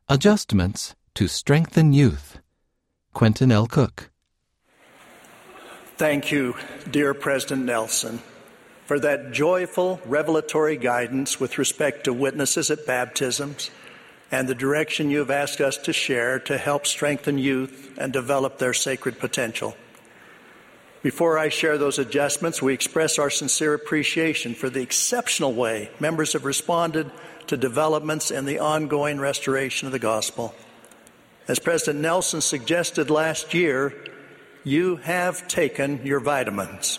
Adjustments to Strengthen Youth. Quentin L. Cook. Thank you, dear President Nelson, for that joyful, revelatory guidance with respect to witnesses at baptisms and the direction you have asked us to share to help strengthen youth and develop their sacred potential. Before I share those adjustments, we express our sincere appreciation for the exceptional way members have responded to developments in the ongoing restoration of the gospel. As President Nelson suggested last year, you have taken your vitamins.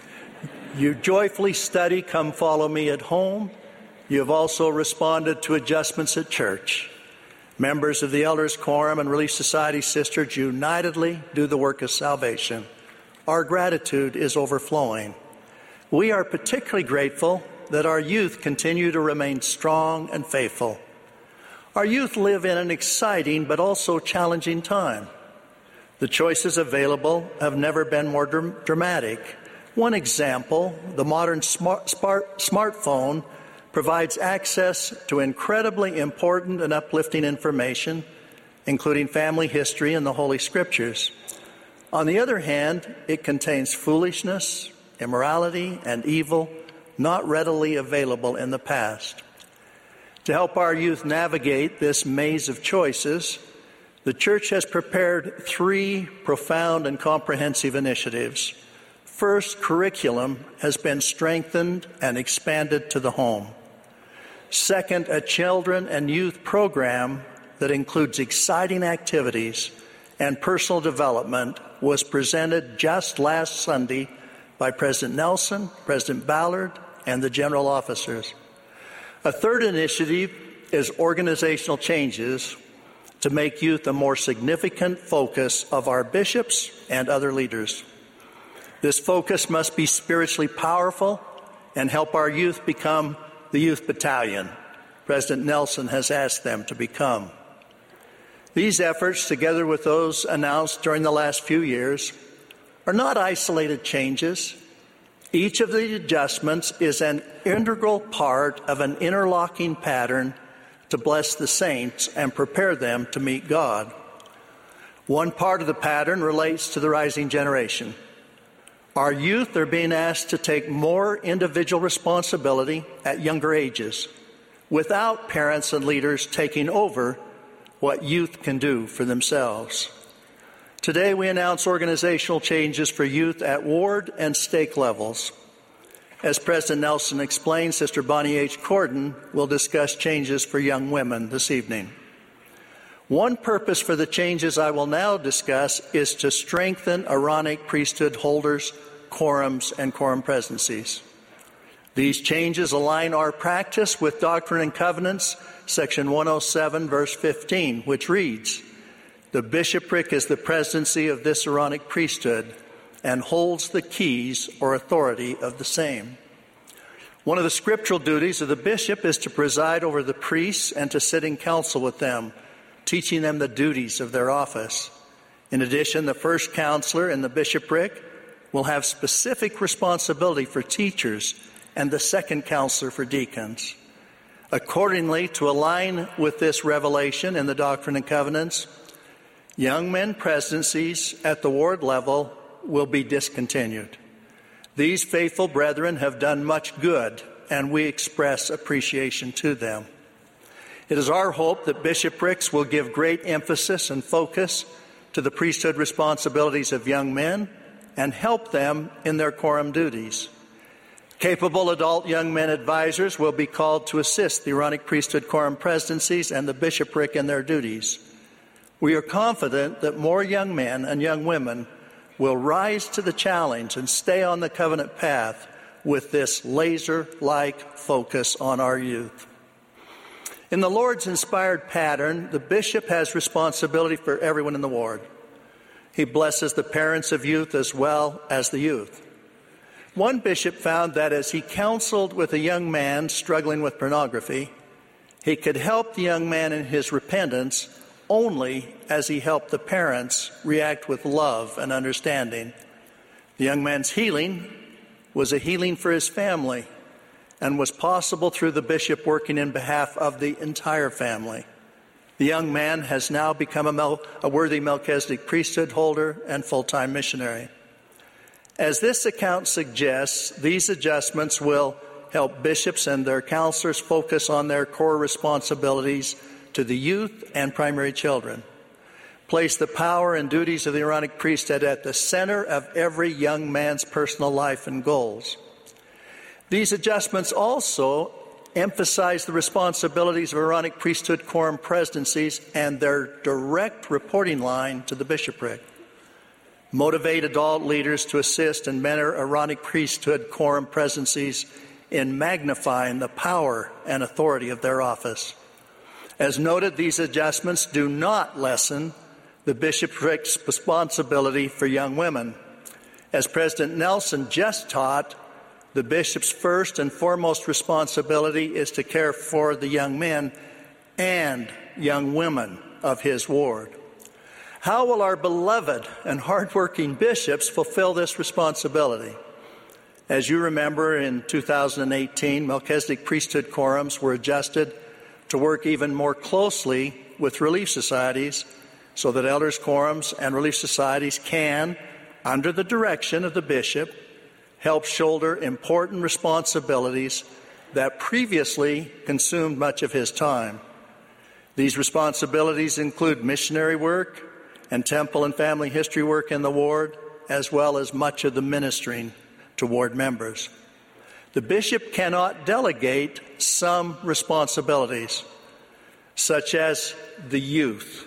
You joyfully study Come Follow Me at home. You have also responded to adjustments at church. Members of the Elders Quorum and Relief Society sisters unitedly do the work of salvation. Our gratitude is overflowing. We are particularly grateful that our youth continue to remain strong and faithful. Our youth live in an exciting but also challenging time. The choices available have never been more dramatic. One example, the modern smartphone provides access to incredibly important and uplifting information, including family history and the Holy Scriptures. On the other hand, it contains foolishness, immorality, and evil not readily available in the past. To help our youth navigate this maze of choices, the Church has prepared 3 profound and comprehensive initiatives. First, curriculum has been strengthened and expanded to the home. Second, a children and youth program that includes exciting activities and personal development was presented just last Sunday by President Nelson, President Ballard, and the general officers. A third initiative is organizational changes to make youth a more significant focus of our bishops and other leaders. This focus must be spiritually powerful and help our youth become the youth battalion President Nelson has asked them to become. These efforts, together with those announced during the last few years, are not isolated changes. Each of the adjustments is an integral part of an interlocking pattern to bless the saints and prepare them to meet God. One part of the pattern relates to the rising generation. Our youth are being asked to take more individual responsibility at younger ages, without parents and leaders taking over what youth can do for themselves. Today we announce organizational changes for youth at ward and stake levels. As President Nelson explained, Sister Bonnie H. Corden will discuss changes for young women this evening. One purpose for the changes I will now discuss is to strengthen Aaronic priesthood holders, quorums, and quorum presidencies. These changes align our practice with Doctrine and Covenants, section 107, verse 15, which reads, "The bishopric is the presidency of this Aaronic priesthood and holds the keys or authority of the same." One of the scriptural duties of the bishop is to preside over the priests and to sit in council with them, teaching them the duties of their office. In addition, the first counselor in the bishopric will have specific responsibility for teachers and the second counselor for deacons. Accordingly, to align with this revelation in the Doctrine and Covenants, young men presidencies at the ward level will be discontinued. These faithful brethren have done much good, and we express appreciation to them. It is our hope that bishoprics will give great emphasis and focus to the priesthood responsibilities of young men and help them in their quorum duties. Capable adult young men advisors will be called to assist the Aaronic priesthood quorum presidencies and the bishopric in their duties. We are confident that more young men and young women will rise to the challenge and stay on the covenant path with this laser-like focus on our youth. In the Lord's inspired pattern, the bishop has responsibility for everyone in the ward. He blesses the parents of youth as well as the youth. One bishop found that as he counseled with a young man struggling with pornography, he could help the young man in his repentance only as he helped the parents react with love and understanding. The young man's healing was a healing for his family and was possible through the bishop working in behalf of the entire family. The young man has now become a worthy Melchizedek priesthood holder and full-time missionary. As this account suggests, these adjustments will help bishops and their counselors focus on their core responsibilities to the youth and primary children. Place the power and duties of the Aaronic priesthood at the center of every young man's personal life and goals. These adjustments also emphasize the responsibilities of Aaronic priesthood quorum presidencies and their direct reporting line to the bishopric. Motivate adult leaders to assist and mentor Aaronic priesthood quorum presidencies in magnifying the power and authority of their office. As noted, these adjustments do not lessen the bishopric's responsibility for young women. As President Nelson just taught, the bishop's first and foremost responsibility is to care for the young men and young women of his ward. How will our beloved and hardworking bishops fulfill this responsibility? As you remember, in 2018, Melchizedek priesthood quorums were adjusted to work even more closely with relief societies so that elders' quorums and relief societies can, under the direction of the bishop, help shoulder important responsibilities that previously consumed much of his time. These responsibilities include missionary work and temple and family history work in the ward, as well as much of the ministering to ward members. The bishop cannot delegate some responsibilities, such as the youth,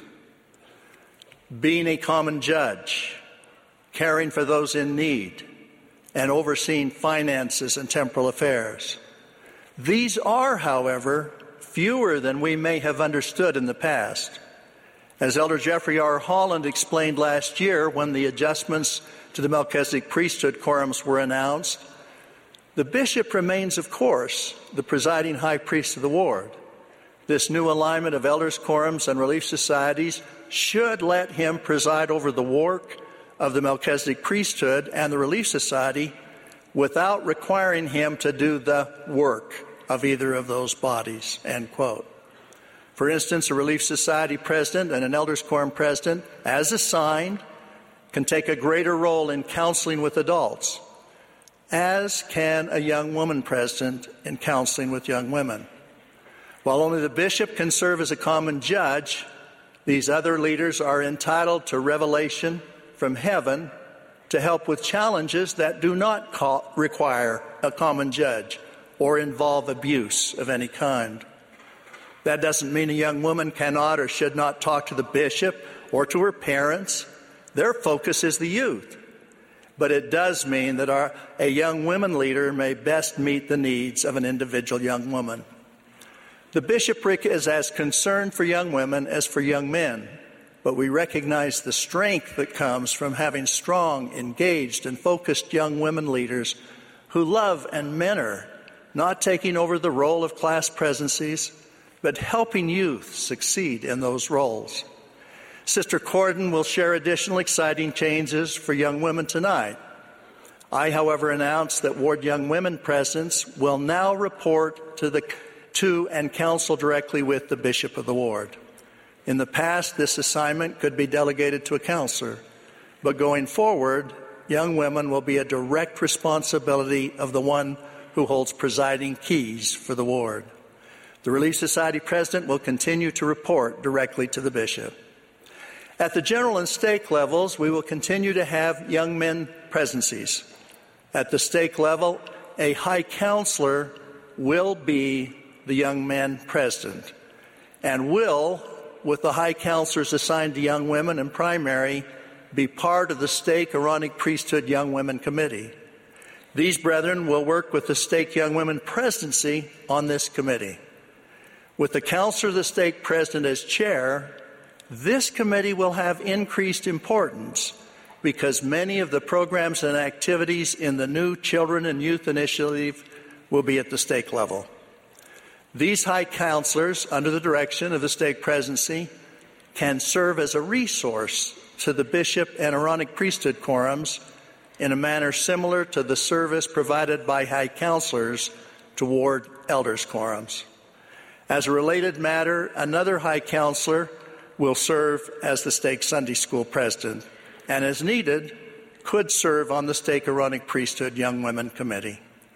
being a common judge, caring for those in need, and overseeing finances and temporal affairs. These are, however, fewer than we may have understood in the past. As Elder Jeffrey R. Holland explained last year when the adjustments to the Melchizedek priesthood quorums were announced, the bishop remains, of course, the presiding high priest of the ward. This new alignment of elders' quorums and relief societies should let him preside over the work of the Melchizedek priesthood and the relief society without requiring him to do the work of either of those bodies, end quote. For instance, a relief society president and an elders' quorum president, as assigned, can take a greater role in counseling with adults, as can a young woman president in counseling with young women. While only the bishop can serve as a common judge, these other leaders are entitled to revelation from heaven to help with challenges that do not require a common judge or involve abuse of any kind. That doesn't mean a young woman cannot or should not talk to the bishop or to her parents. Their focus is the youth. But it does mean that a young women leader may best meet the needs of an individual young woman. The bishopric is as concerned for young women as for young men, but we recognize the strength that comes from having strong, engaged, and focused young women leaders who love and mentor, not taking over the role of class presidencies, but helping youth succeed in those roles. Sister Corden will share additional exciting changes for young women tonight. I, however, announce that Ward Young Women presidents will now report to and counsel directly with the bishop of the ward. In the past, this assignment could be delegated to a counselor, but going forward, young women will be a direct responsibility of the one who holds presiding keys for the ward. The Relief Society president will continue to report directly to the bishop. At the general and stake levels, we will continue to have young men presidencies. At the stake level, a high counselor will be the young men president and will, with the high counselors assigned to young women in primary, be part of the stake Aaronic priesthood young women committee. These brethren will work with the stake young women presidency on this committee. With the counselor of the stake president as chair, this committee will have increased importance because many of the programs and activities in the new Children and Youth Initiative will be at the stake level. These high counselors, under the direction of the stake presidency, can serve as a resource to the bishop and Aaronic priesthood quorums in a manner similar to the service provided by high counselors toward elders' quorums. As a related matter, another High Counselor will serve as the stake Sunday School president, and as needed, could serve on the stake Aaronic Priesthood Young Women Committee.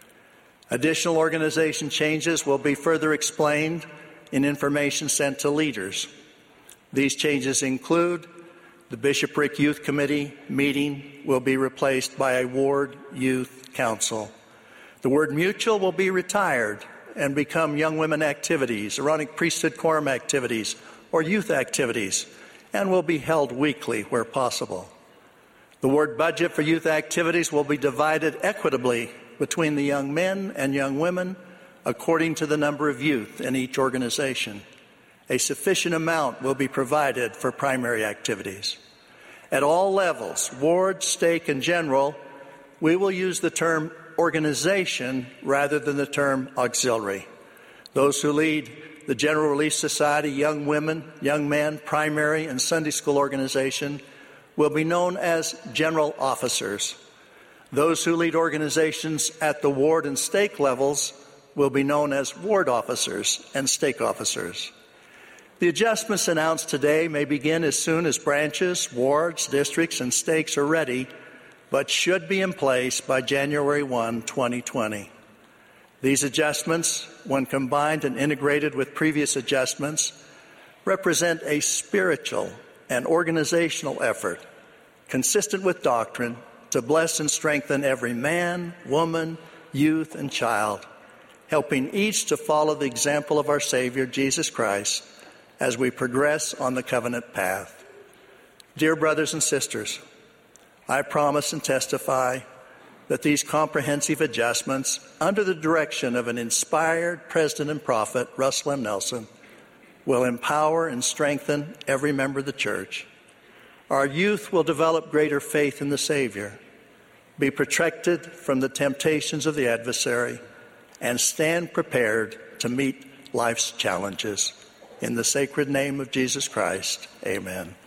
Additional organization changes will be further explained in information sent to leaders. These changes include the Bishopric Youth Committee meeting will be replaced by a Ward Youth Council. The word mutual will be retired and become Young Women Activities, Aaronic Priesthood Quorum Activities, or Youth Activities, and will be held weekly where possible. The word budget for youth activities will be divided equitably between the young men and young women according to the number of youth in each organization. A sufficient amount will be provided for primary activities. At all levels, ward, stake, and general, we will use the term organization rather than the term auxiliary. Those who lead the General Relief Society, Young Women, Young Men, Primary, and Sunday School organization will be known as general officers. Those who lead organizations at the ward and stake levels will be known as ward officers and stake officers. The adjustments announced today may begin as soon as branches, wards, districts, and stakes are ready, but should be in place by January 1, 2020. These adjustments, when combined and integrated with previous adjustments, represent a spiritual and organizational effort consistent with doctrine to bless and strengthen every man, woman, youth, and child, helping each to follow the example of our Savior, Jesus Christ, as we progress on the covenant path. Dear brothers and sisters, I promise and testify that these comprehensive adjustments, under the direction of an inspired president and prophet, Russell M. Nelson, will empower and strengthen every member of the church. Our youth will develop greater faith in the Savior, be protected from the temptations of the adversary, and stand prepared to meet life's challenges. In the sacred name of Jesus Christ, amen.